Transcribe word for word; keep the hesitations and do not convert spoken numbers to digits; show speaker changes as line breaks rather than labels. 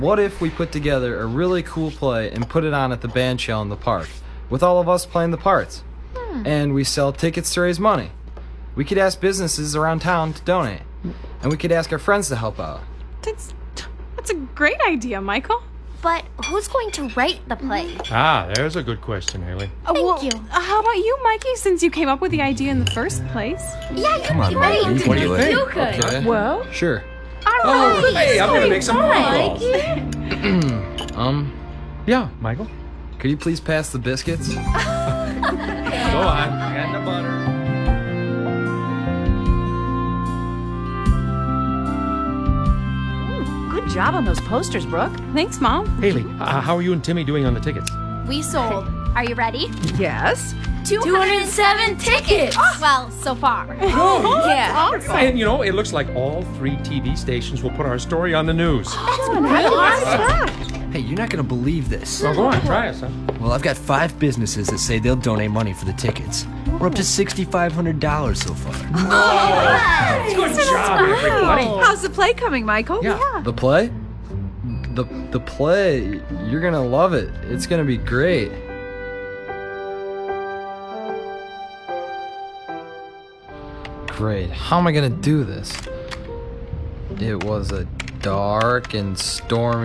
What if we put together a really cool play and put it on at the band shell in the park, with all of us playing the parts? Hmm. And we sell tickets to raise money. We could ask businesses around town to donate. And we could ask our friends to help out.
That's, that's a great idea, Michael.
But who's going to write the play?
Ah, there's a good question, Haley.
Uh,
Thank
well,
you.
uh, how about you, Mikey, since you came up with the idea in the first place?
Yeah, you
Come on,
right.
Mikey, you can do it.
You could.
Okay.
Well,
Sure.
Oh, hey, I'm gonna make some phone calls.
Um,
Yeah, Michael.
could you please pass the biscuits?
Go on. I got the butter.
Good job on those posters, Brooke.
thanks, Mom.
Haley, uh, how are you and Timmy doing on the tickets?
We sold. Are you ready?
Yes.
two hundred seven tickets! Well, so far.
Oh, yeah.
And you know, it looks like all three T V stations will put our story on the news.
Hey, you're not gonna believe this.
Well, go on, try it, son.
Well, I've got five businesses that say they'll donate money for the tickets. We're up to sixty-five hundred dollars so far.
Good job, everybody.
How's the play coming, Michael?
Yeah.
The play? The, the play, you're gonna love it. It's gonna be great. Great. How am I gonna do this? It was a dark and stormy